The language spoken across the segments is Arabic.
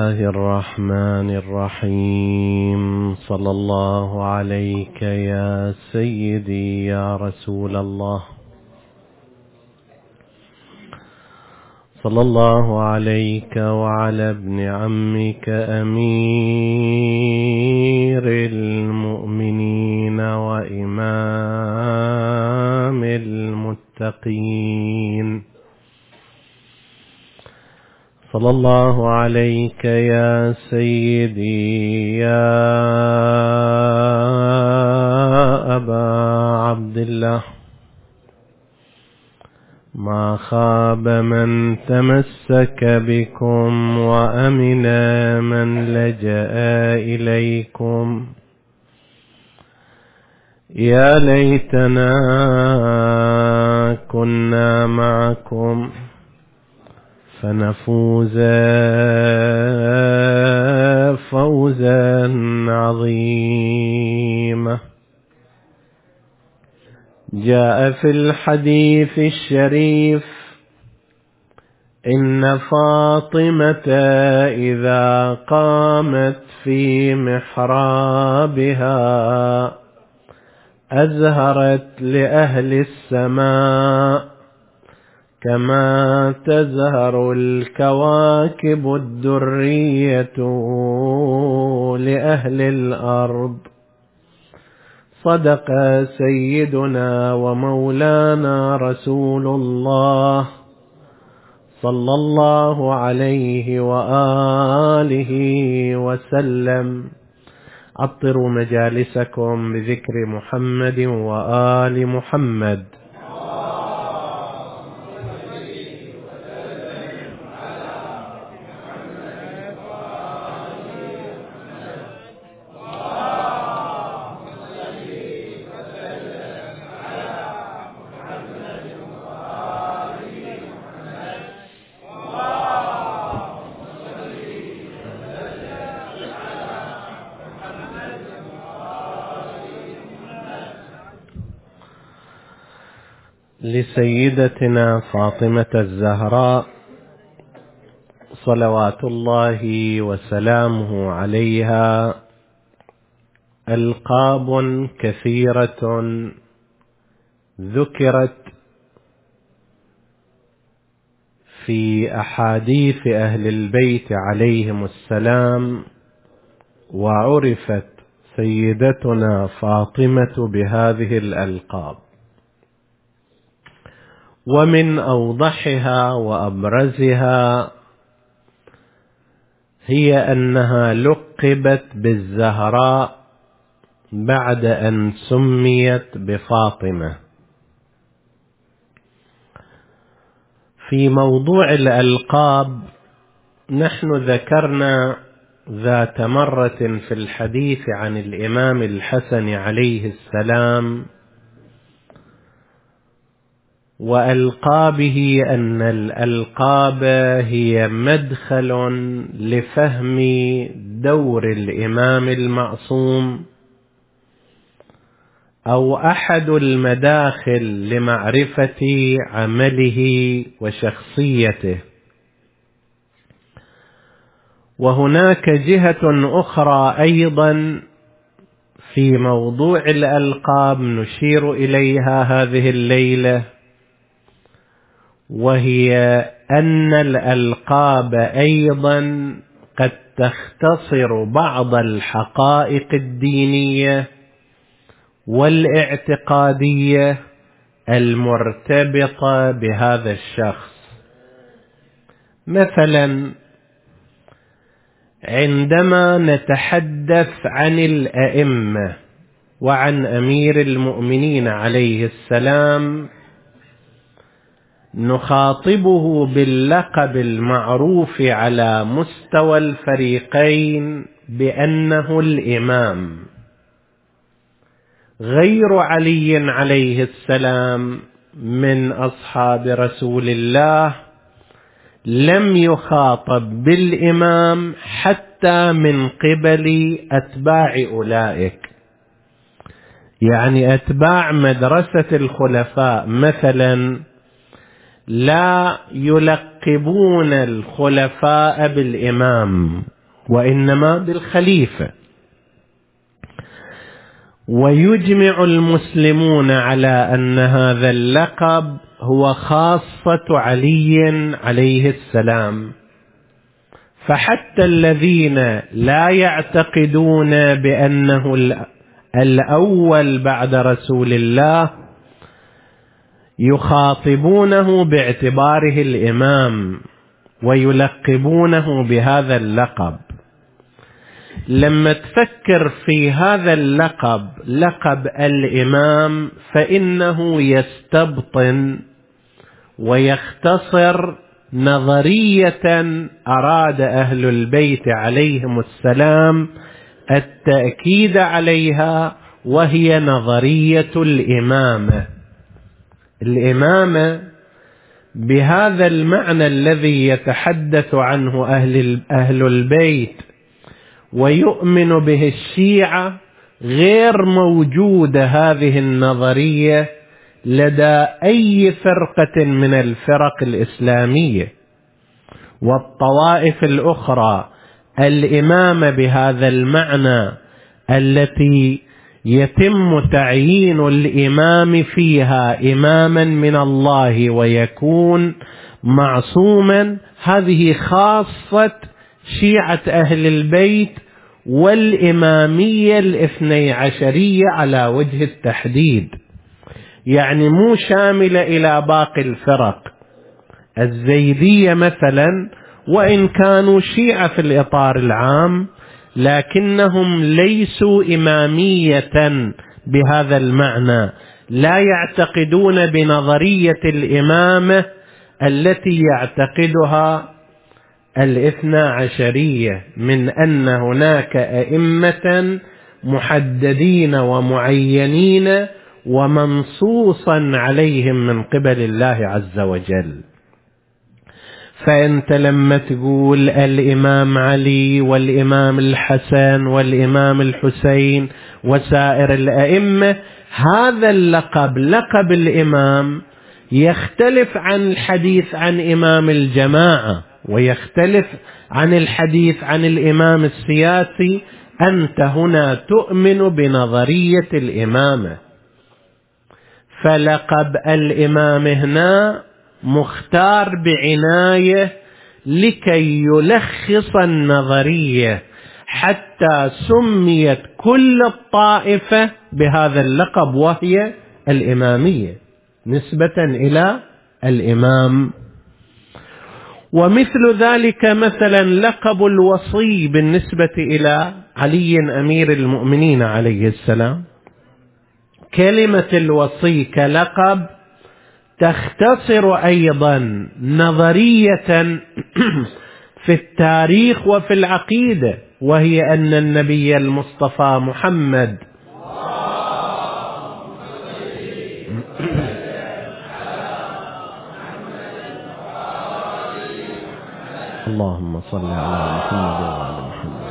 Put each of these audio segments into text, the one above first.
الله الرحمن الرحيم. صلى الله عليك يا سيدي يا رسول الله، صلى الله عليك وعلى ابن عمك أمير المؤمنين وإمام المتقين، صلى الله عليك يا سيدي يا أبا عبد الله. ما خاب من تمسك بكم وأمن من لجأ إليكم. يا ليتنا كنا معكم فنفوز فوزا عظيما. جاء في الحديث الشريف: إن فاطمة إذا قامت في محرابها أزهرت لأهل السماء كما تزهر الكواكب الدرية لأهل الأرض. صدق سيدنا ومولانا رسول الله صلى الله عليه وآله وسلم. عطروا مجالسكم بذكر محمد وآل محمد. لسيدتنا فاطمة الزهراء صلوات الله وسلامه عليها ألقاب كثيرة ذكرت في أحاديث أهل البيت عليهم السلام، وعرفت سيدتنا فاطمة بهذه الألقاب. ومن أوضحها وأبرزها هي أنها لقبت بالزهراء بعد أن سميت بفاطمة. في موضوع الألقاب نحن ذكرنا ذات مرة في الحديث عن الإمام الحسن عليه السلام وألقابه أن الألقاب هي مدخل لفهم دور الإمام المعصوم، أو أحد المداخل لمعرفة عمله وشخصيته. وهناك جهة أخرى أيضا في موضوع الألقاب نشير إليها هذه الليلة، وهي أن الألقاب أيضا قد تختصر بعض الحقائق الدينية والاعتقادية المرتبطة بهذا الشخص. مثلا عندما نتحدث عن الأئمة وعن أمير المؤمنين عليه السلام نخاطبه باللقب المعروف على مستوى الفريقين بأنه الإمام. غير علي عليه السلام من أصحاب رسول الله لم يخاطب بالإمام حتى من قبل أتباع أولئك، يعني أتباع مدرسة الخلفاء مثلا لا يلقبون الخلفاء بالإمام، وإنما بالخليفة. ويجمع المسلمون على أن هذا اللقب هو خاصة علي عليه السلام، فحتى الذين لا يعتقدون بأنه الأول بعد رسول الله يخاطبونه باعتباره الإمام ويلقبونه بهذا اللقب. لما تفكر في هذا اللقب، لقب الإمام، فإنه يستبطن ويختصر نظرية أراد أهل البيت عليهم السلام التأكيد عليها، وهي نظرية الإمامة. الإمامة بهذا المعنى الذي يتحدث عنه أهل البيت ويؤمن به الشيعة، غير موجودة هذه النظرية لدى أي فرقة من الفرق الإسلامية والطوائف الأخرى. الإمامة بهذا المعنى التي يتم تعيين الإمام فيها إماما من الله ويكون معصوما، هذه خاصة شيعة أهل البيت والإمامية الاثني عشرية على وجه التحديد، يعني مو شاملة إلى باقي الفرق. الزيدية مثلا وإن كانوا شيعة في الإطار العام، لكنهم ليسوا إمامية بهذا المعنى، لا يعتقدون بنظرية الإمامة التي يعتقدها الاثنى عشرية، من أن هناك أئمة محددين ومعينين ومنصوصا عليهم من قبل الله عز وجل. فأنت لما تقول الإمام علي والإمام الحسن والإمام الحسين وسائر الأئمة، هذا اللقب، لقب الإمام، يختلف عن الحديث عن إمام الجماعة، ويختلف عن الحديث عن الإمام السياسي. أنت هنا تؤمن بنظرية الإمامة، فلقب الإمام هنا مختار بعناية لكي يلخص النظرية، حتى سميت كل الطائفة بهذا اللقب، وهي الإمامية نسبة إلى الإمام. ومثل ذلك مثلا لقب الوصي بالنسبة إلى علي أمير المؤمنين عليه السلام. كلمة الوصي كلقب تختصر أيضا نظرية في التاريخ وفي العقيدة، وهي أن النبي المصطفى محمد اللهم صل على محمد وعلى محمد.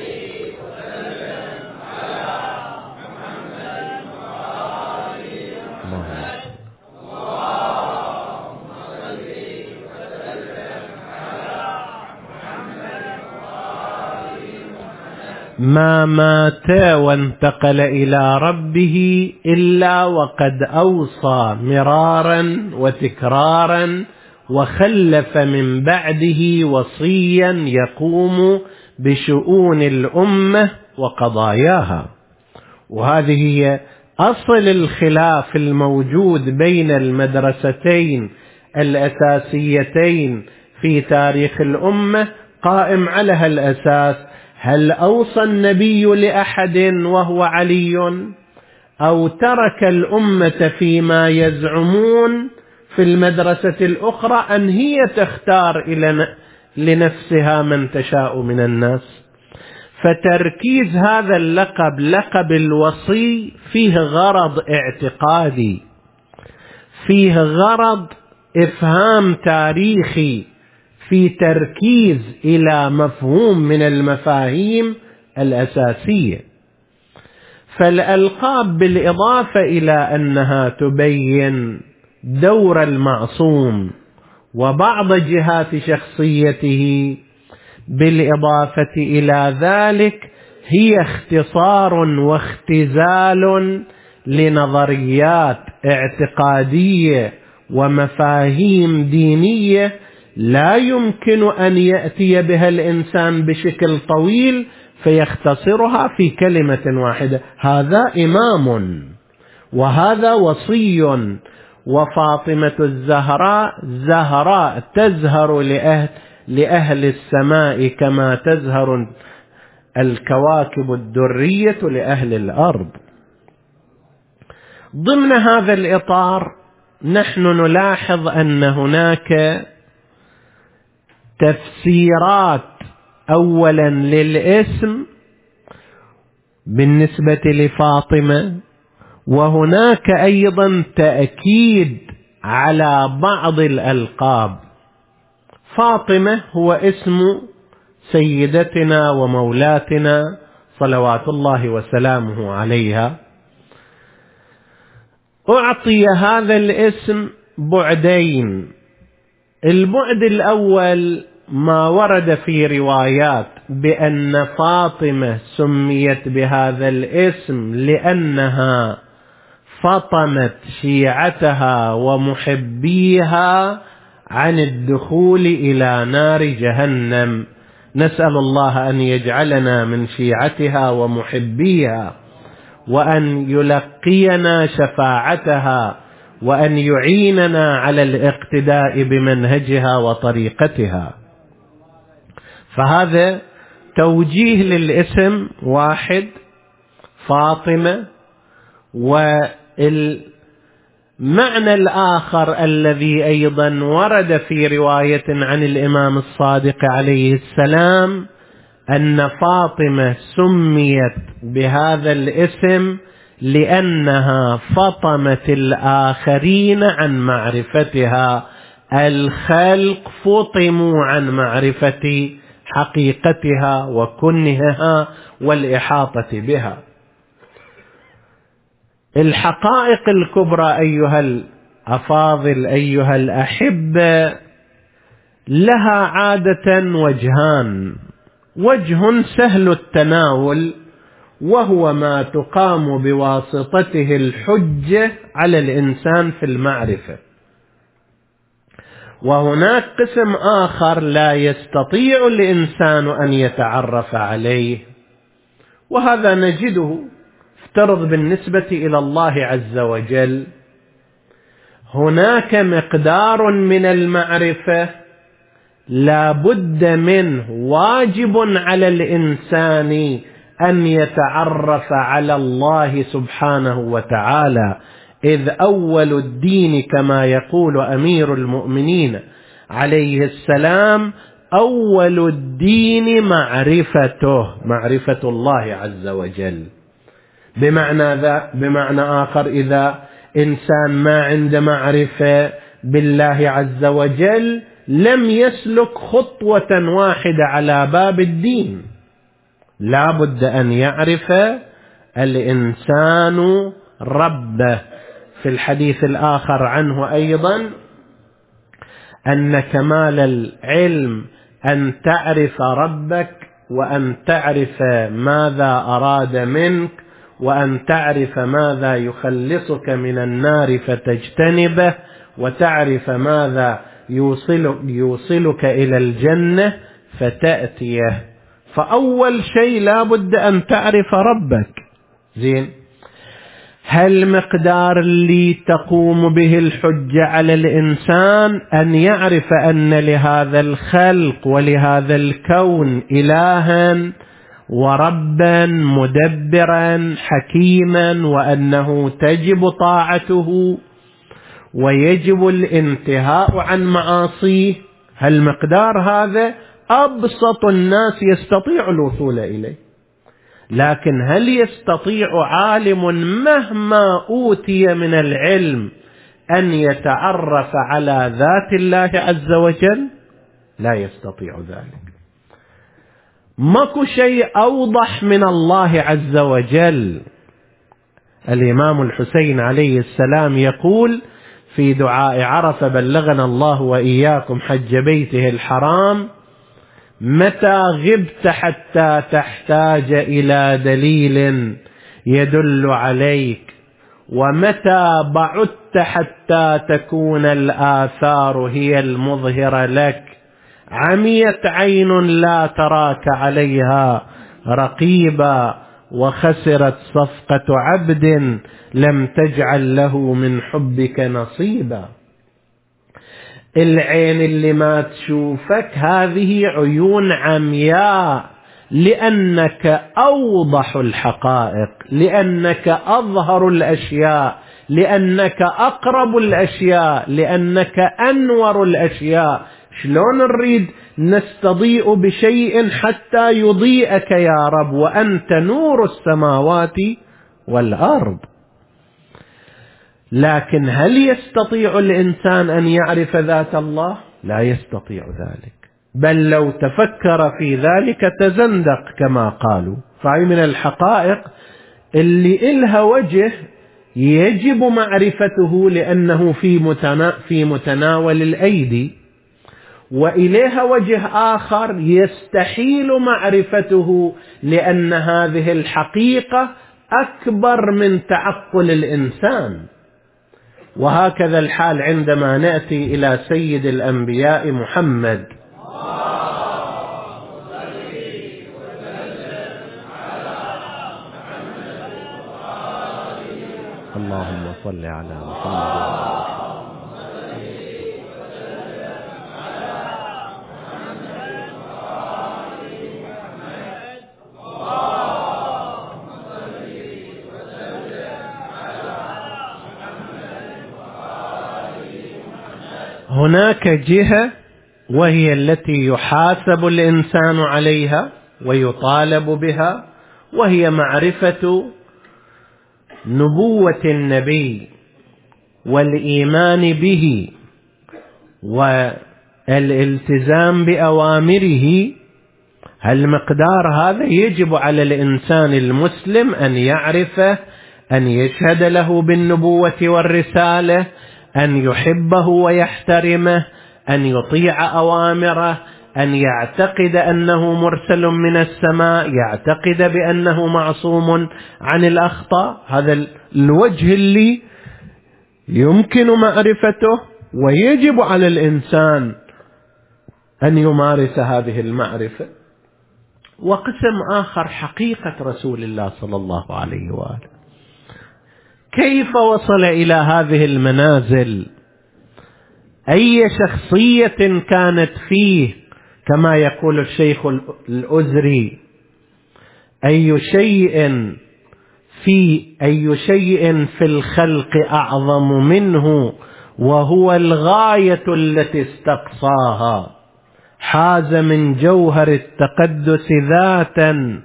ما مات وانتقل إلى ربه إلا وقد أوصى مرارا وتكرارا وخلف من بعده وصيا يقوم بشؤون الأمة وقضاياها. وهذه هي أصل الخلاف الموجود بين المدرستين الأساسيتين في تاريخ الأمة، قائم على هالأساس: هل أوصى النبي لأحد وهو علي، أو ترك الأمة فيما يزعمون في المدرسة الأخرى أن هي تختار لنفسها من تشاء من الناس؟ فتركيز هذا اللقب، لقب الوصي، فيه غرض اعتقادي، فيه غرض إفهام تاريخي، في تركيز إلى مفهوم من المفاهيم الأساسية. فالألقاب بالإضافة إلى أنها تبين دور المعصوم وبعض جهات شخصيته، بالإضافة إلى ذلك هي اختصار واختزال لنظريات اعتقادية ومفاهيم دينية لا يمكن أن يأتي بها الإنسان بشكل طويل فيختصرها في كلمة واحدة. هذا إمام وهذا وصي، وفاطمة الزهراء زهراء تزهر لأهل السماء كما تزهر الكواكب الدرية لأهل الأرض. ضمن هذا الإطار نحن نلاحظ أن هناك تفسيرات أولا للاسم بالنسبة لفاطمة، وهناك أيضا تأكيد على بعض الألقاب. فاطمة هو اسم سيدتنا ومولاتنا صلوات الله وسلامه عليها. أعطي هذا الاسم بعدين. البعد الأول ما ورد في روايات بأن فاطمة سميت بهذا الاسم لأنها فطمت شيعتها ومحبيها عن الدخول إلى نار جهنم. نسأل الله أن يجعلنا من شيعتها ومحبيها، وأن يلقينا شفاعتها، وأن يعيننا على الاقتداء بمنهجها وطريقتها. فهذا توجيه للاسم واحد فاطمة. والمعنى الآخر الذي أيضا ورد في رواية عن الإمام الصادق عليه السلام أن فاطمة سميت بهذا الاسم لأنها فطمت الآخرين عن معرفتها. الخلق فطموا عن معرفة حقيقتها وكنهها والإحاطة بها. الحقائق الكبرى أيها الأفاضل أيها الأحبة لها عادة وجهان. وجه سهل التناول وهو ما تقام بواسطته الحجة على الإنسان في المعرفة، وهناك قسم آخر لا يستطيع الإنسان أن يتعرف عليه، وهذا نجده افترض بالنسبة إلى الله عز وجل هناك مقدار من المعرفة لا بد منه، واجب على الإنسان أن يتعرف على الله سبحانه وتعالى، إذ أول الدين كما يقول أمير المؤمنين عليه السلام أول الدين معرفة الله عز وجل. بمعنى آخر إذا إنسان ما عنده معرفة بالله عز وجل لم يسلك خطوة واحدة على باب الدين. لا بد أن يعرف الإنسان ربه. في الحديث الآخر عنه أيضا أن كمال العلم أن تعرف ربك، وأن تعرف ماذا أراد منك، وأن تعرف ماذا يخلصك من النار فتجتنبه، وتعرف ماذا يوصلك إلى الجنة فتأتيه. فأول شيء لا بد أن تعرف ربك. زين، هل مقدار اللي تقوم به الحجة على الإنسان أن يعرف أن لهذا الخلق ولهذا الكون إلها وربا مدبرا حكيما، وأنه تجب طاعته ويجب الانتهاء عن معاصيه؟ هل مقدار هذا أبسط الناس يستطيع الوصول إليه، لكن هل يستطيع عالم مهما أوتي من العلم أن يتعرف على ذات الله عز وجل؟ لا يستطيع ذلك. ماكو شيء أوضح من الله عز وجل. الإمام الحسين عليه السلام يقول في دعاء عرفة: بلغنا الله وإياكم حج بيته الحرام، متى غبت حتى تحتاج إلى دليل يدل عليك، ومتى بعدت حتى تكون الآثار هي المظهرة لك. عميت عين لا تراك عليها رقيبا، وخسرت صفقة عبد لم تجعل له من حبك نصيبا. العين اللي ما تشوفك هذه عيون عمياء، لأنك أوضح الحقائق، لأنك أظهر الأشياء، لأنك أقرب الأشياء، لأنك أنور الأشياء. شلون نريد نستضيء بشيء حتى يضيئك يا رب وأنت نور السماوات والأرض؟ لكن هل يستطيع الإنسان أن يعرف ذات الله؟ لا يستطيع ذلك، بل لو تفكر في ذلك تزندق كما قالوا. فهي من الحقائق اللي إلها وجه يجب معرفته، لأنه في متناول الأيدي، وإليها وجه آخر يستحيل معرفته، لأن هذه الحقيقة أكبر من تعقل الإنسان. وهكذا الحال عندما نأتي إلى سيد الأنبياء محمد، اللهم صل على محمد. هناك جهة وهي التي يحاسب الإنسان عليها ويطالب بها، وهي معرفة نبوة النبي والإيمان به والالتزام بأوامره. المقدار هذا يجب على الإنسان المسلم أن يعرفه، أن يشهد له بالنبوة والرسالة، أن يحبه ويحترمه، أن يطيع أوامره، أن يعتقد أنه مرسل من السماء، يعتقد بأنه معصوم عن الأخطاء. هذا الوجه اللي يمكن معرفته، ويجب على الإنسان أن يمارس هذه المعرفة. وقسم آخر حقيقة رسول الله صلى الله عليه وآله، كيف وصل إلى هذه المنازل، أي شخصية كانت فيه، كما يقول الشيخ الأزري: أي شيء في الخلق أعظم منه، وهو الغاية التي استقصاها، حاز من جوهر التقدس ذاتا.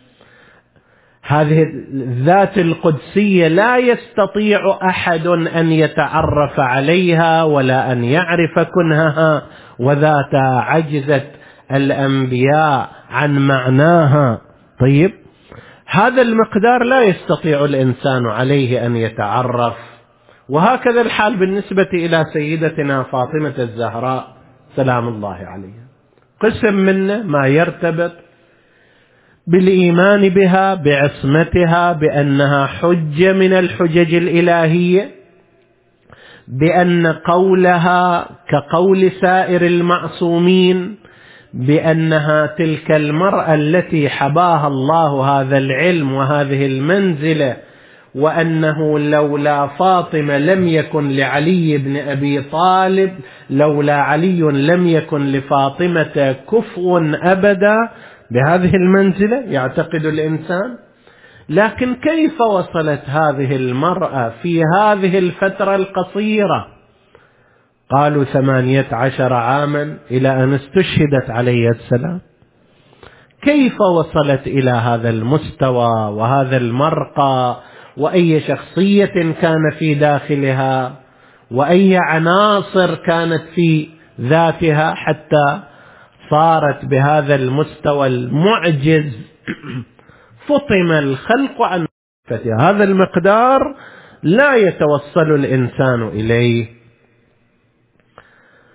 هذه الذات القدسية لا يستطيع أحد أن يتعرف عليها ولا أن يعرف كنهها، وذاتها عجزت الأنبياء عن معناها. طيب، هذا المقدار لا يستطيع الإنسان عليه أن يتعرف. وهكذا الحال بالنسبة إلى سيدتنا فاطمة الزهراء سلام الله عليها. قسم منه ما يرتبط بالإيمان بها، بعصمتها، بأنها حجة من الحجج الإلهية، بأن قولها كقول سائر المعصومين، بأنها تلك المرأة التي حباها الله هذا العلم وهذه المنزلة، وأنه لولا فاطمة لم يكن لعلي بن أبي طالب، لولا علي لم يكن لفاطمة كفء أبدا. بهذه المنزلة يعتقد الإنسان. لكن كيف وصلت هذه المرأة في هذه الفترة القصيرة؟ قالوا 18 عاما إلى أن استشهدت عليه السلام. كيف وصلت إلى هذا المستوى وهذا المرقى، وأي شخصية كان في داخلها، وأي عناصر كانت في ذاتها حتى صارت بهذا المستوى المعجز؟ فطم الخلق عن معرفتها. هذا المقدار لا يتوصل الإنسان إليه.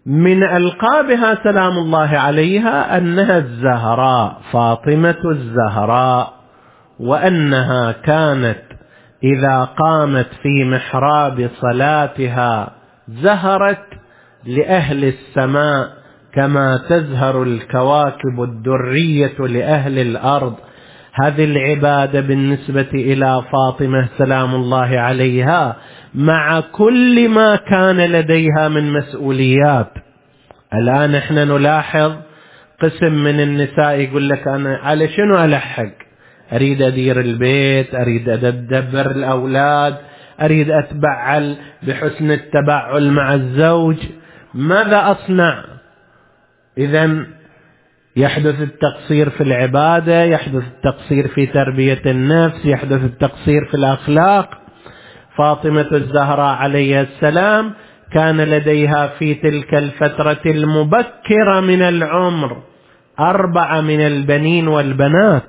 من ألقابها سلام الله عليها أنها الزهراء، فاطمة الزهراء، وأنها كانت إذا قامت في محراب صلاتها زهرت لأهل السماء كما تزهر الكواكب الدرية لأهل الأرض. هذه العبادة بالنسبة إلى فاطمة سلام الله عليها مع كل ما كان لديها من مسؤوليات. الآن احنا نلاحظ قسم من النساء يقول لك أنا على شنو ألحق؟ أريد أدير البيت، أريد أدبر الأولاد، أريد أتبعل بحسن التبعل مع الزوج، ماذا أصنع؟ إذن يحدث التقصير في العبادة، يحدث التقصير في تربية النفس، يحدث التقصير في الأخلاق. فاطمة الزهراء عليه السلام كان لديها في تلك الفترة المبكرة من العمر 4 من البنين والبنات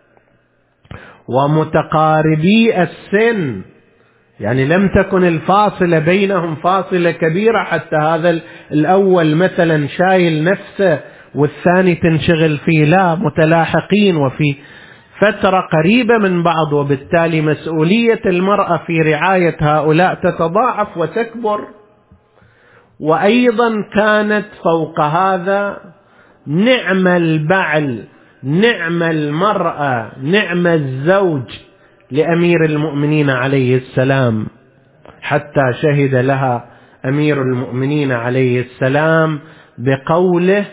ومتقاربي السن، يعني لم تكن الفاصلة بينهم فاصلة كبيرة حتى هذا الأول مثلا شايل نفسه والثاني تنشغل فيه، لا، متلاحقين وفي فترة قريبة من بعض، وبالتالي مسؤولية المرأة في رعاية هؤلاء تتضاعف وتكبر. وأيضا كانت فوق هذا نعم البعل، نعم المرأة، نعم الزوج لأمير المؤمنين عليه السلام، حتى شهد لها أمير المؤمنين عليه السلام بقوله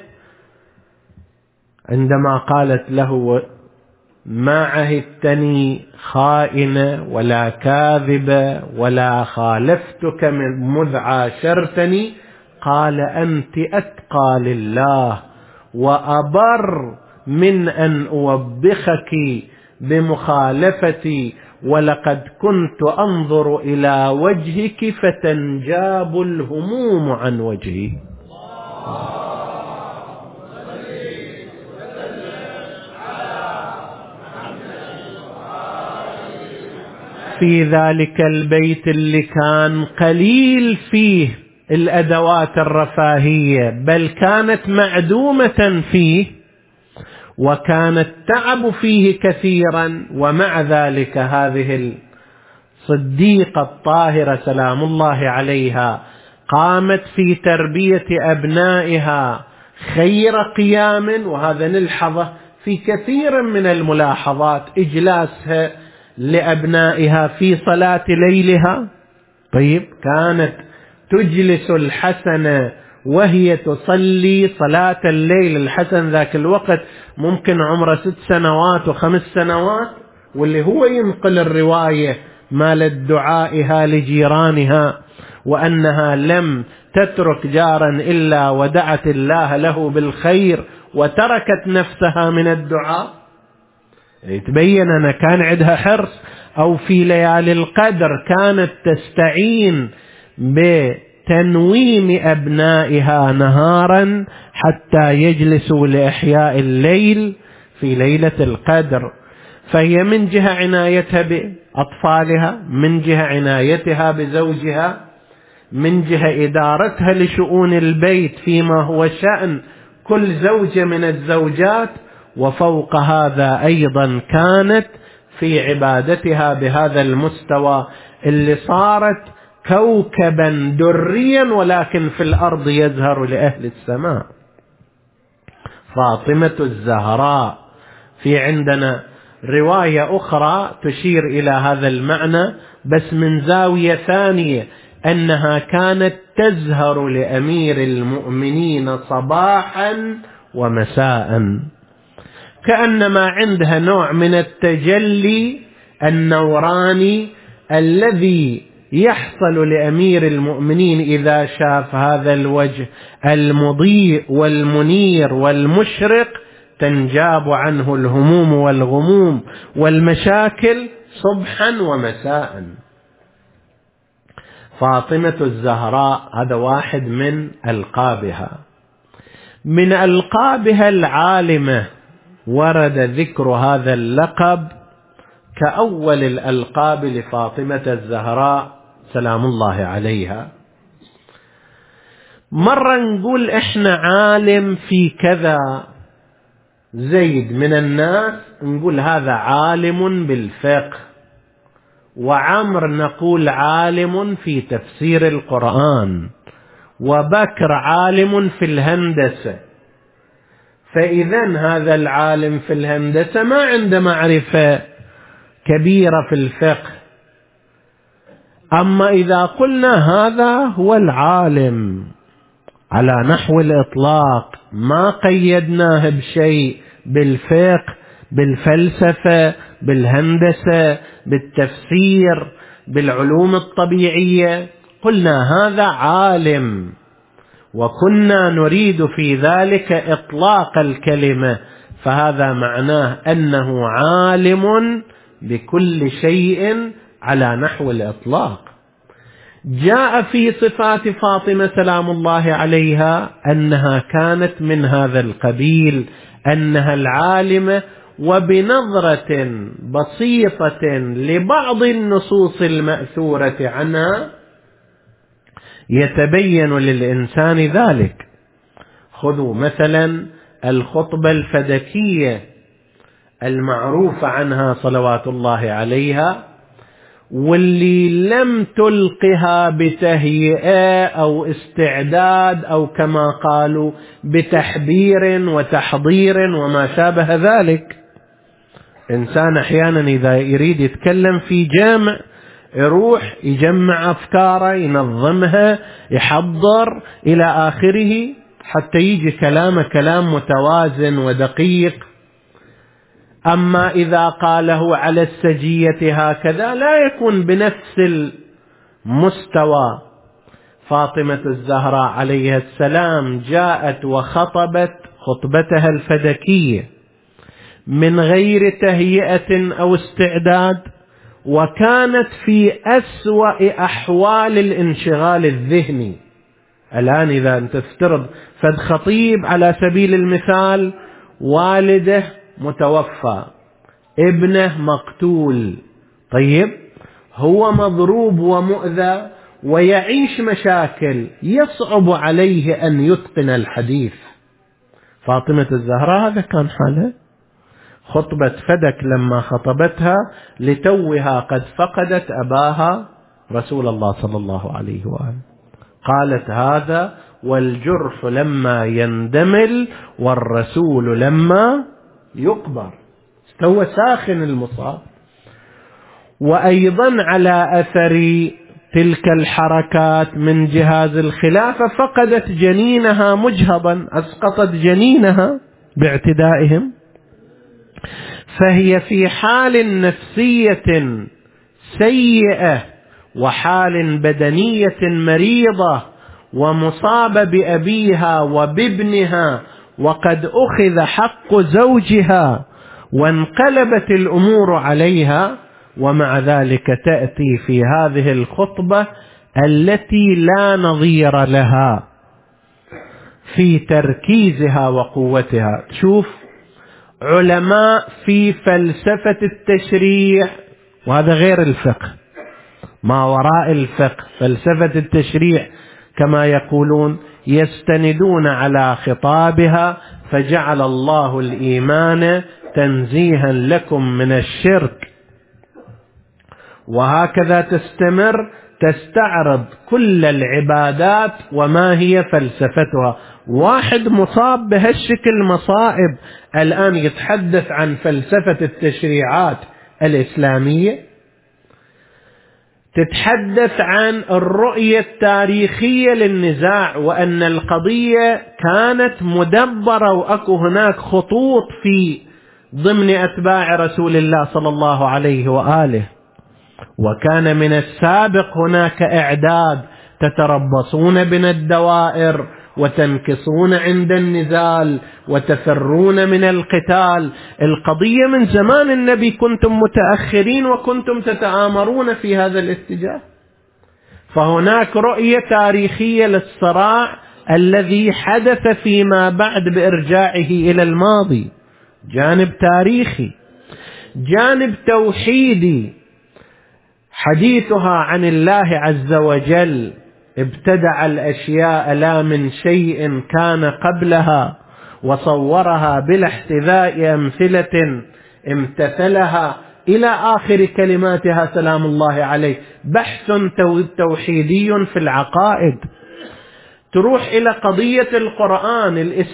عندما قالت له ما عهدتني خائنة ولا كاذبة ولا خالفتك مذ عاشرتني، قال أنت أتقى لله وأبر من أن أوبخك بمخالفتي، ولقد كنت أنظر إلى وجهك فتنجاب الهموم عن وجهي. في ذلك البيت اللي كان قليل فيه الأدوات الرفاهية، بل كانت معدومة فيه، وكان التعب فيه كثيرا، ومع ذلك هذه الصديقة الطاهرة سلام الله عليها قامت في تربية أبنائها خير قيام. وهذا نلحظه في كثير من الملاحظات، إجلاسها لأبنائها في صلاة ليلها. طيب، كانت تجلس الحسن وهي تصلي صلاة الليل. الحسن ذاك الوقت ممكن عمره 6 سنوات و5 سنوات، واللي هو ينقل الرواية مال الدعائها لجيرانها، وأنها لم تترك جارا إلا ودعت الله له بالخير وتركت نفسها من الدعاء. يتبين أن كان عندها حرص. أو في ليالي القدر كانت تستعين بتنويم أبنائها نهارا حتى يجلسوا لإحياء الليل في ليلة القدر. فهي من جهة عنايتها بأطفالها، من جهة عنايتها بزوجها، من جهة إدارتها لشؤون البيت فيما هو شأن كل زوجة من الزوجات، وفوق هذا أيضا كانت في عبادتها بهذا المستوى اللي صارت كوكبا دريا ولكن في الأرض يزهر لأهل السماء. فاطمة الزهراء. في عندنا رواية أخرى تشير إلى هذا المعنى بس من زاوية ثانية، أنها كانت تزهر لأمير المؤمنين صباحا ومساء، كأنما عندها نوع من التجلي النوراني الذي يحصل لأمير المؤمنين إذا شاف هذا الوجه المضيء والمنير والمشرق، تنجاب عنه الهموم والغموم والمشاكل صبحا ومساء. فاطمة الزهراء هذا واحد من ألقابها. من ألقابها العالمة ورد ذكر هذا اللقب كأول الألقاب لفاطمة الزهراء سلام الله عليها. مرة نقول إحنا عالم في كذا، زيد من الناس نقول هذا عالم بالفقه، وعمر نقول عالم في تفسير القرآن، وبكر عالم في الهندسة. فإذا هذا العالم في الهندسة ما عنده معرفة كبيرة في الفقه. أما إذا قلنا هذا هو العالم على نحو الإطلاق، ما قيدناه بشيء، بالفقه، بالفلسفة، بالهندسة، بالتفسير، بالعلوم الطبيعية، قلنا هذا عالم، وكنا نريد في ذلك إطلاق الكلمة، فهذا معناه أنه عالم بكل شيء على نحو الإطلاق. جاء في صفات فاطمة سلام الله عليها أنها كانت من هذا القبيل، أنها العالمة، وبنظرة بسيطة لبعض النصوص المأثورة عنها يتبين للإنسان ذلك. خذوا مثلا الخطبة الفدكية المعروف عنها صلوات الله عليها، واللي لم تلقها بتهيئة أو استعداد أو كما قالوا بتحبير وتحضير وما شابه ذلك. إنسان أحيانا إذا يريد يتكلم في جامع يروح يجمع أفكاره، ينظمها، يحضر إلى آخره حتى يجي كلام متوازن ودقيق. أما إذا قاله على السجية هكذا لا يكون بنفس المستوى. فاطمة الزهراء عليها السلام جاءت وخطبت خطبتها الفدكية من غير تهيئة أو استعداد، وكانت في أسوأ أحوال الانشغال الذهني. الآن إذا أنت تفترض فد خطيب على سبيل المثال والده متوفى، ابنه مقتول، طيب هو مضروب ومؤذى ويعيش مشاكل، يصعب عليه أن يتقن الحديث. فاطمة الزهراء هذا كان حالها. خطبة فدك لما خطبتها لتوها قد فقدت أباها رسول الله صلى الله عليه وآله، قالت هذا والجرح لما يندمل والرسول لما يقبر، استوى ساخن المصاب. وأيضا على أثر تلك الحركات من جهاز الخلافة فقدت جنينها مجهضا، أسقطت جنينها باعتدائهم، فهي في حال نفسية سيئة وحال بدنية مريضة، ومصابة بأبيها وبابنها، وقد أخذ حق زوجها وانقلبت الأمور عليها، ومع ذلك تأتي في هذه الخطبة التي لا نظير لها في تركيزها وقوتها. شوف علماء في فلسفة التشريع، وهذا غير الفقه، ما وراء الفقه، فلسفة التشريع كما يقولون، يستندون على خطابها فجعل الله الإيمان تنزيها لكم من الشرك، وهكذا تستمر تستعرض كل العبادات وما هي فلسفتها. واحد مصاب بهالشكل مصائب الآن يتحدث عن فلسفة التشريعات الإسلامية، تتحدث عن الرؤية التاريخية للنزاع، وأن القضية كانت مدبرة وأكو هناك خطوط في ضمن أتباع رسول الله صلى الله عليه وآله، وكان من السابق هناك إعداد، تتربصون بنا الدوائر وتنكصون عند النزال وتفرون من القتال. القضية من زمان النبي كنتم متأخرين وكنتم تتآمرون في هذا الاتجاه. فهناك رؤية تاريخية للصراع الذي حدث فيما بعد بإرجاعه إلى الماضي، جانب تاريخي. جانب توحيدي، حديثها عن الله عز وجل ابتدع الأشياء لا من شيء كان قبلها وصورها بلا احتذاء أمثلة امتثلها إلى آخر كلماتها سلام الله عليه. بحث توحيدي في العقائد. تروح إلى قضية القرآن،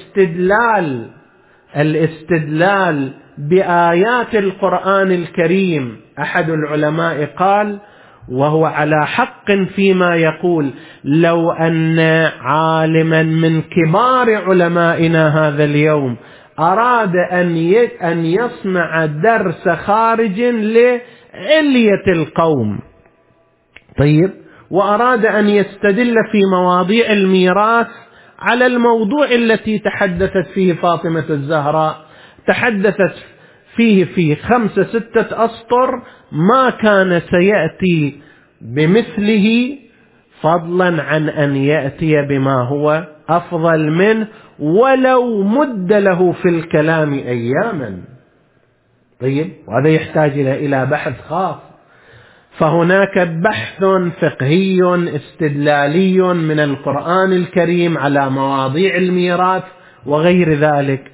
الاستدلال بآيات القرآن الكريم. أحد العلماء قال، وهو على حق فيما يقول: لو أن عالما من كبار علمائنا هذا اليوم أراد أن يصنع درس خارج لعلية القوم، طيب، وأراد أن يستدل في مواضيع الميراث على الموضوع التي تحدثت فيه فاطمة الزهراء، تحدثت فيه في 5-6 أسطر، ما كان سيأتي بمثله، فضلا عن أن يأتي بما هو أفضل منه ولو مد له في الكلام أياما. طيب، وهذا يحتاج إلى بحث خاص. فهناك بحث فقهي استدلالي من القرآن الكريم على مواضيع الميراث وغير ذلك.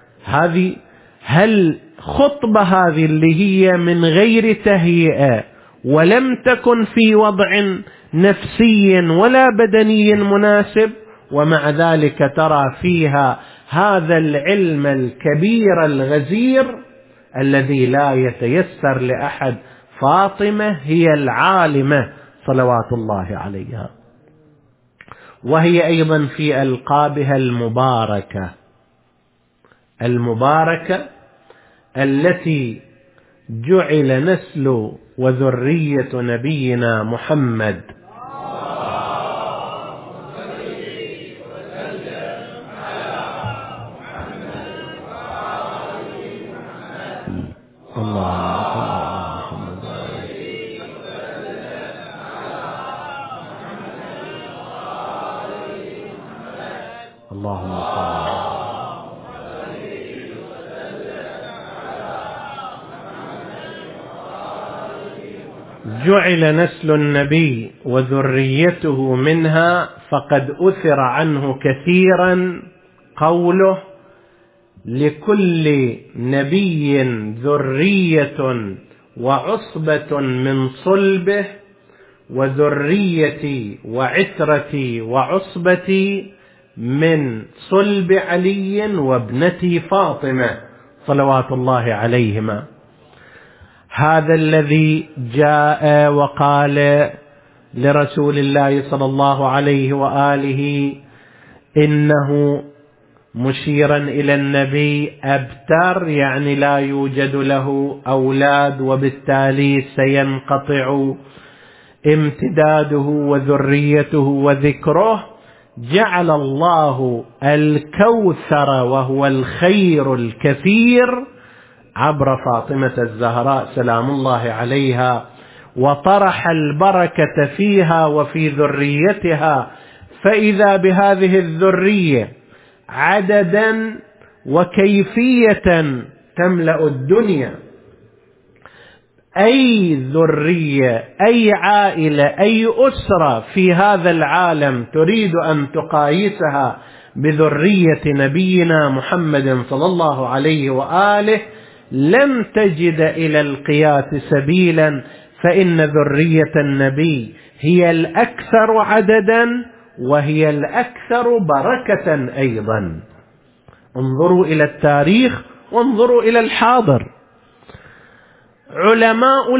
هل خطبة هذه اللي هي من غير تهيئة ولم تكن في وضع نفسي ولا بدني مناسب، ومع ذلك ترى فيها هذا العلم الكبير الغزير الذي لا يتيسر لأحد. فاطمة هي العالمة صلوات الله عليها، وهي أيضا في ألقابها المباركة التي جعل نسل وذرية نبينا محمد جعل نسل النبي وذريته منها، فقد أثر عنه كثيرا قوله: لكل نبي ذرية وعصبة من صلبه، وذريتي وعترتي وعصبتي من صلب علي وابنتي فاطمة صلوات الله عليهما. هذا الذي جاء وقال لرسول الله صلى الله عليه وآله إنه مشيرا إلى النبي أبتر، يعني لا يوجد له أولاد، وبالتالي سينقطع امتداده وذريته وذكره. جعل الله الكوثر وهو الخير الكثير عبر فاطمة الزهراء سلام الله عليها، وطرح البركة فيها وفي ذريتها. فإذا بهذه الذرية عددا وكيفية تملأ الدنيا. أي ذرية، أي عائلة، أي أسرة في هذا العالم تريد أن تقايسها بذرية نبينا محمد صلى الله عليه وآله، لم تجد إلى القياس سبيلا، فإن ذرية النبي هي الأكثر عددا وهي الأكثر بركة أيضا. انظروا إلى التاريخ وانظروا إلى الحاضر. علماء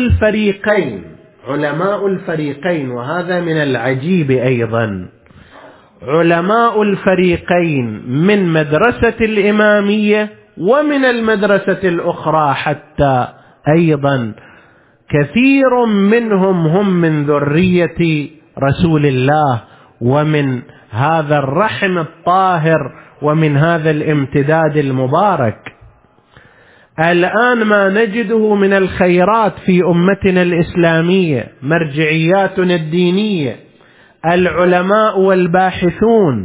الفريقين، وهذا من العجيب أيضا، علماء الفريقين من مدرسة الإمامية ومن المدرسة الأخرى حتى أيضا، كثير منهم هم من ذرية رسول الله ومن هذا الرحم الطاهر ومن هذا الامتداد المبارك. الآن ما نجده من الخيرات في أمتنا الإسلامية، مرجعياتنا الدينية، العلماء والباحثون،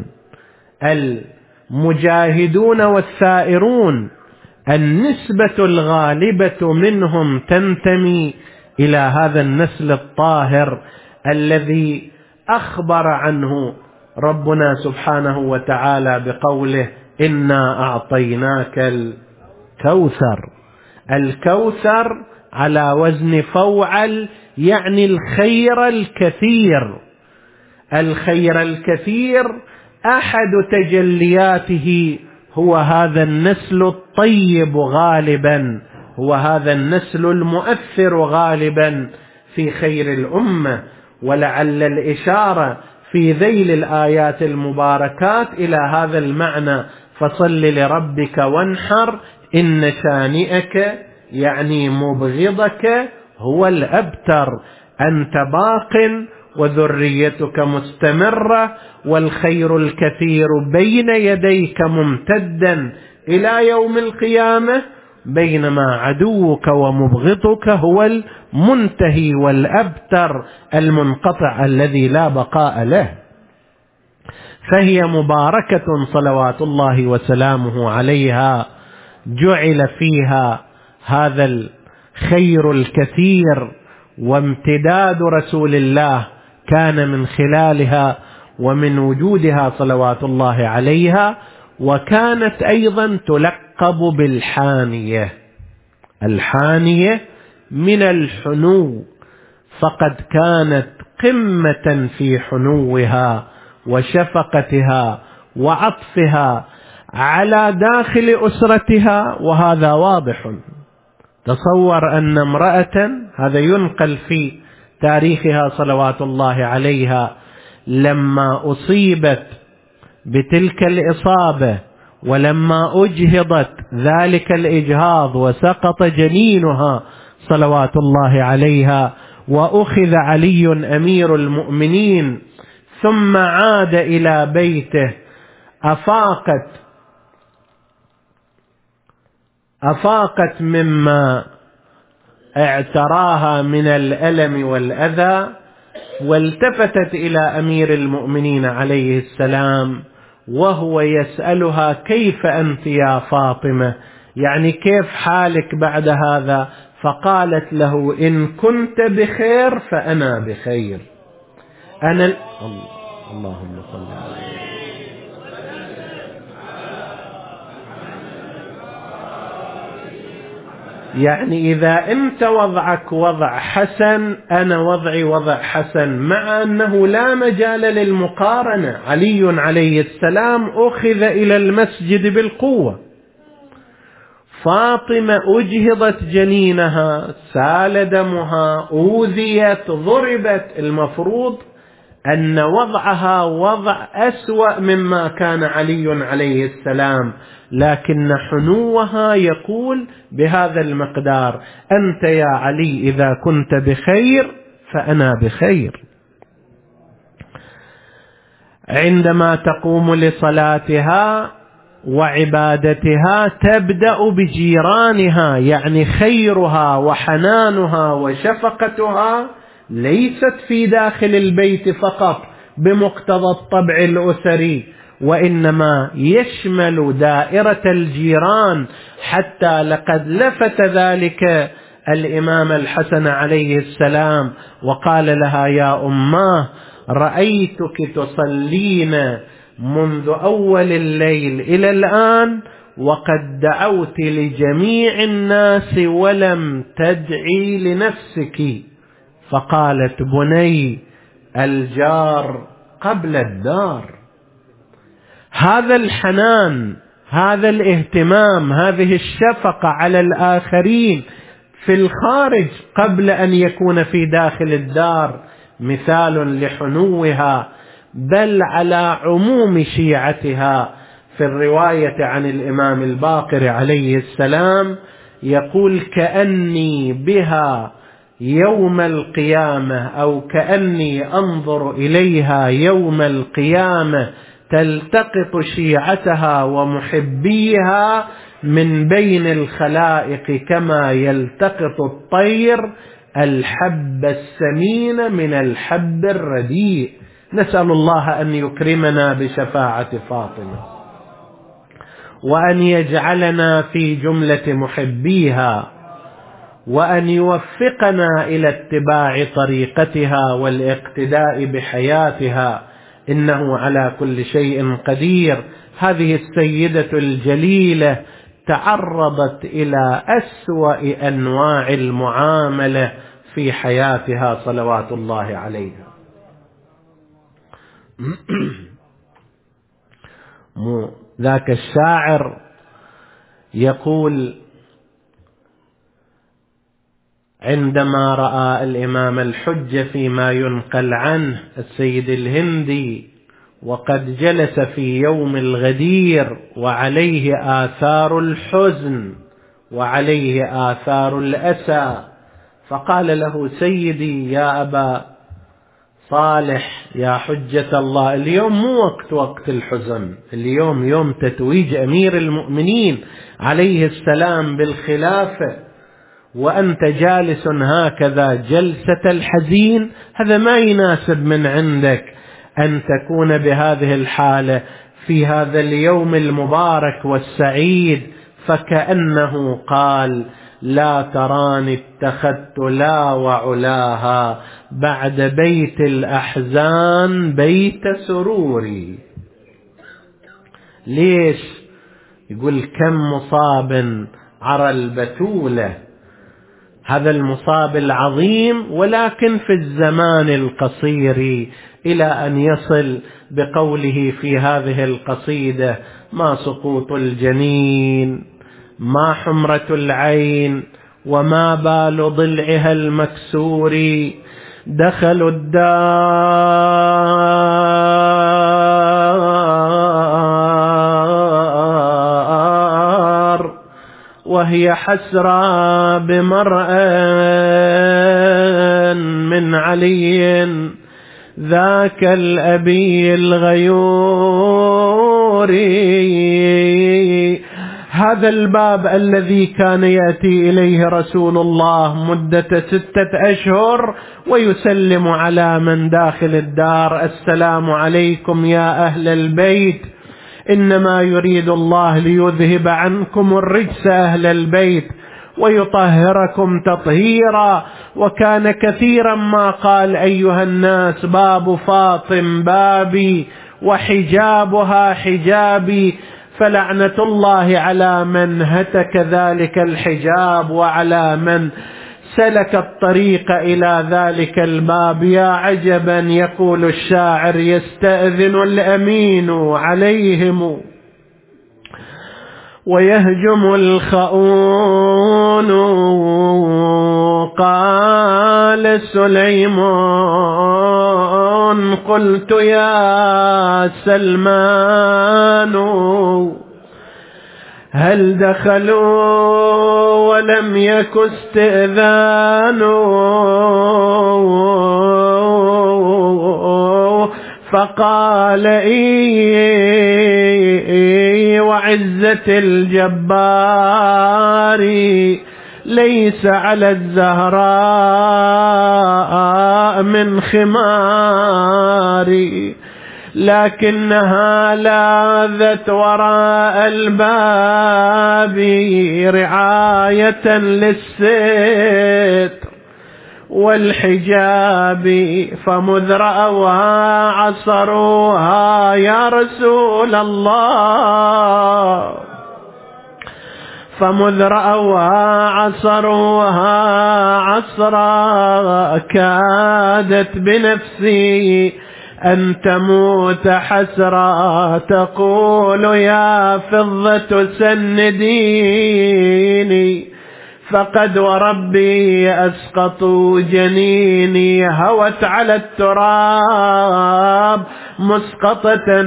المجاهدون والثائرون، النسبة الغالبة منهم تنتمي إلى هذا النسل الطاهر الذي أخبر عنه ربنا سبحانه وتعالى بقوله إنا أعطيناك الكوثر. الكوثر على وزن فوعل يعني الخير الكثير. الخير الكثير أحد تجلياته هو هذا النسل الطيب غالبا، هو هذا النسل المؤثر غالبا في خير الأمة. ولعل الإشارة في ذيل الآيات المباركات إلى هذا المعنى: فصل لربك وانحر إن شانئك يعني مبغضك هو الأبتر. أنت باق وذريتك مستمرة والخير الكثير بين يديك ممتدا إلى يوم القيامة، بينما عدوك ومبغضك هو المنتهي والأبتر المنقطع الذي لا بقاء له. فهي مباركة صلوات الله وسلامه عليها، جعل فيها هذا الخير الكثير، وامتداد رسول الله كان من خلالها ومن وجودها صلوات الله عليها. وكانت أيضا تلقب بالحانية. الحانية من الحنو، فقد كانت قمة في حنوها وشفقتها وعطفها على داخل أسرتها، وهذا واضح. تصور أن امرأة، هذا ينقل في تاريخها صلوات الله عليها، لما أصيبت بتلك الإصابة ولما أجهضت ذلك الإجهاض وسقط جنينها صلوات الله عليها وأخذ علي أمير المؤمنين ثم عاد إلى بيته، أفاقت مما اعتراها من الألم والأذى، والتفتت إلى أمير المؤمنين عليه السلام وهو يسألها: كيف أنت يا فاطمة؟ يعني كيف حالك بعد هذا؟ فقالت له: إن كنت بخير فأنا بخير. اللهم صل على يعني إذا أنت وضعك وضع حسن أنا وضعي وضع حسن، مع أنه لا مجال للمقارنة. علي عليه السلام أخذ إلى المسجد بالقوة، فاطمة أجهضت جنينها، سال دمها، أوذيت، ضربت. المفروض أن وضعها وضع أسوأ مما كان علي عليه السلام، لكن حنوها يقول بهذا المقدار: أنت يا علي إذا كنت بخير فأنا بخير. عندما تقوم لصلاتها وعبادتها تبدأ بجيرانها، يعني خيرها وحنانها وشفقتها ليست في داخل البيت فقط بمقتضى الطبع الأسري، وإنما يشمل دائرة الجيران، حتى لقد لفت ذلك الإمام الحسن عليه السلام وقال لها: يا أماه رأيتك تصلين منذ أول الليل إلى الآن وقد دعوت لجميع الناس ولم تدعي لنفسك. فقالت: بني، الجار قبل الدار. هذا الحنان، هذا الاهتمام، هذه الشفقة على الآخرين في الخارج قبل أن يكون في داخل الدار مثال لحنوها، بل على عموم شيعتها. في الرواية عن الإمام الباقر عليه السلام يقول: كأني بها يوم القيامة، أو كأني أنظر إليها يوم القيامة تلتقط شيعتها ومحبيها من بين الخلائق كما يلتقط الطير الحب السمين من الحب الرديء. نسأل الله أن يكرمنا بشفاعة فاطمة وأن يجعلنا في جملة محبيها وأن يوفقنا إلى اتباع طريقتها والاقتداء بحياتها، إنه على كل شيء قدير. هذه السيدة الجليلة تعرضت إلى أسوأ أنواع المعاملة في حياتها صلوات الله عليها. ذاك الشاعر يقول عندما رأى الإمام الحجة فيما ينقل عنه السيد الهندي وقد جلس في يوم الغدير وعليه آثار الحزن وعليه آثار الأسى، فقال له سيدي يا أبا صالح يا حجة الله، اليوم مو وقت الحزن، اليوم يوم تتويج أمير المؤمنين عليه السلام بالخلافة، وأنت جالس هكذا جلسة الحزين، هذا ما يناسب من عندك أن تكون بهذه الحالة في هذا اليوم المبارك والسعيد. فكأنه قال لا تراني اتخذت لا وعلاها بعد بيت الأحزان بيت سروري. ليش؟ يقول كم مصاب عرى البتولة، هذا المصاب العظيم ولكن في الزمان القصير، إلى أن يصل بقوله في هذه القصيدة ما سقوط الجنين ما حمرة العين وما بال ضلعها المكسور، دخلوا الدار وهي حسرى بمرء من علي ذاك الأبي الغيور. هذا الباب الذي كان يأتي إليه رسول الله مدة 6 أشهر ويسلم على من داخل الدار السلام عليكم يا أهل البيت، إنما يريد الله ليذهب عنكم الرجس أهل البيت ويطهركم تطهيرا. وكان كثيرا ما قال أيها الناس باب فاطم بابي وحجابها حجابي، فلعنة الله على من هتك ذلك الحجاب وعلى من سلك الطريق إلى ذلك الباب. يا عجبا يقول الشاعر يستأذن الأمين عليهم ويهجم الخؤون. قال سليمان قلت يا سلمان هل دخلوا ولم يك استئذان، فقال وعزة الجبار ليس على الزهراء من خماري، لكنها لاذت وراء الباب رعاية للستر والحجاب، فمذ رأوها عصروها يا رسول الله، فمذ رأوها عصروها عصرا كادت بنفسي أن تموت حسرا، تقول يا فضة سنديني، فقد وربي أسقطوا جنيني، هوت على التراب مسقطة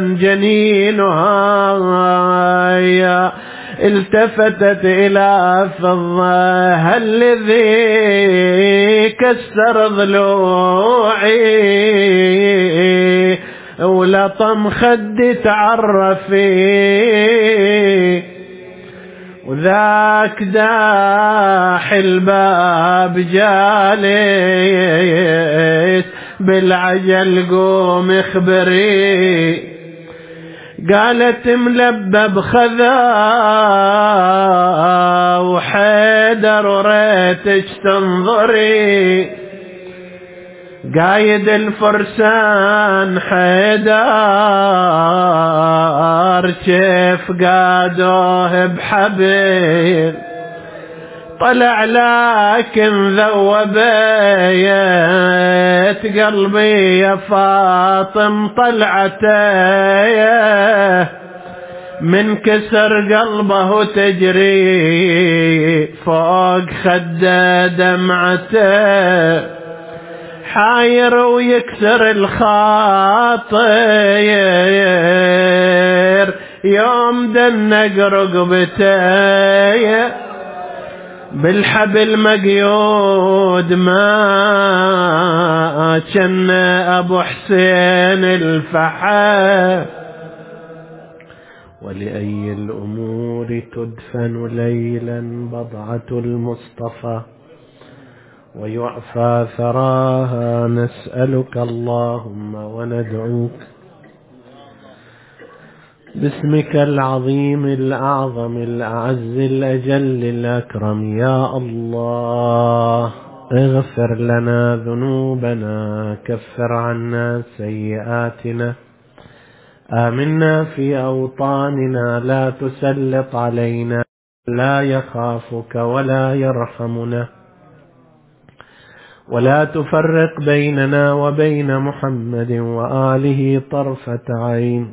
جنينها، التفتت إلى فضة هل الذي كسر ضلوعي ولطم خدي تعرفي، وذاك داح الباب جالس بالعجل قوم اخبري، قالت ملبب خذا وحيدر وريتك تنظري، قايد الفرسان حيدر كيف قادوه بحبل، طلع لكن ذوبيت قلبي يا فاطم طلعته، من كسر قلبه تجري فوق خده دمعته، حاير ويكسر الخاطر يوم دنق رقبته، بالحبل مقيود ما كان أبو حسين الفحا. ولأي الأمور تدفن ليلا بضعة المصطفى، ويعفى ثراها نسألك اللهم وندعوك باسمك العظيم الأعظم الأعز الأجل الأكرم. يا الله اغفر لنا ذنوبنا، كفر عنا سيئاتنا، آمنا في أوطاننا، لا تسلط علينا لا يخافك ولا يرحمنا، ولا تفرق بيننا وبين محمد وآله طرفة عين.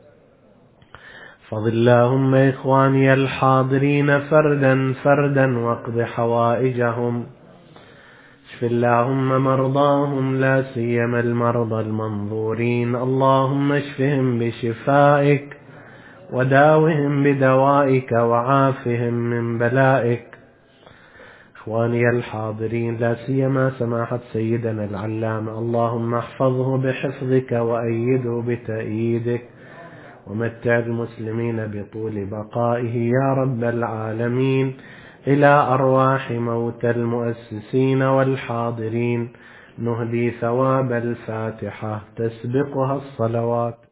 فضل اللهم إخواني الحاضرين فردا فردا واقض حوائجهم، اشف اللهم مرضاهم لا سيما المرضى المنظورين، اللهم اشفهم بشفائك وداوهم بدوائك وعافهم من بلائك. إخواني الحاضرين لا سيما سماحة سيدنا العلامة، اللهم احفظه بحفظك وأيده بتأييدك، ومتع المسلمين بطول بقائه يا رب العالمين. إلى أرواح موتى المؤسسين والحاضرين نهدي ثواب الفاتحة تسبقها الصلوات.